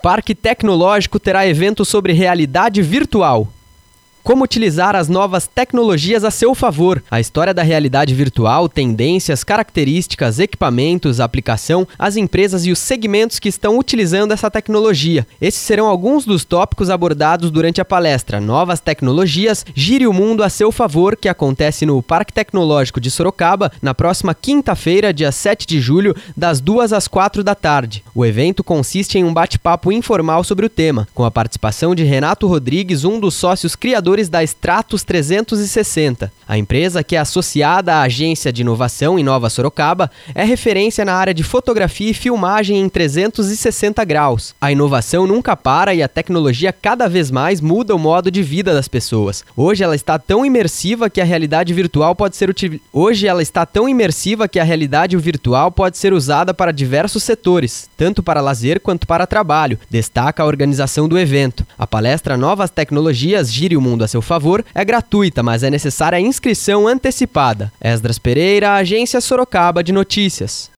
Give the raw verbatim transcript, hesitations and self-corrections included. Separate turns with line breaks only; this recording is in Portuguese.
Parque Tecnológico terá evento sobre realidade virtual. Como utilizar as novas tecnologias a seu favor? A história da realidade virtual, tendências, características, equipamentos, aplicação, as empresas e os segmentos que estão utilizando essa tecnologia. Esses serão alguns dos tópicos abordados durante a palestra Novas Tecnologias, Gire o Mundo a seu favor, que acontece no Parque Tecnológico de Sorocaba, na próxima quinta-feira, dia sete de julho, das duas às quatro da tarde. O evento consiste em um bate-papo informal sobre o tema, com a participação de Renato Rodrigues, um dos sócios criadores da Stratus trezentos e sessenta. A empresa, que é associada à Agência de Inovação em Nova Sorocaba, é referência na área de fotografia e filmagem em trezentos e sessenta graus. A inovação nunca para e a tecnologia cada vez mais muda o modo de vida das pessoas. Hoje ela está tão imersiva que a realidade virtual pode ser util... Hoje ela está tão imersiva que a realidade virtual pode ser usada para diversos setores, tanto para lazer quanto para trabalho, destaca a organização do evento. A palestra Novas Tecnologias, Gire o Mundo a seu favor é gratuita, mas é necessária a inscrição antecipada. Esdras Pereira, Agência Sorocaba de Notícias.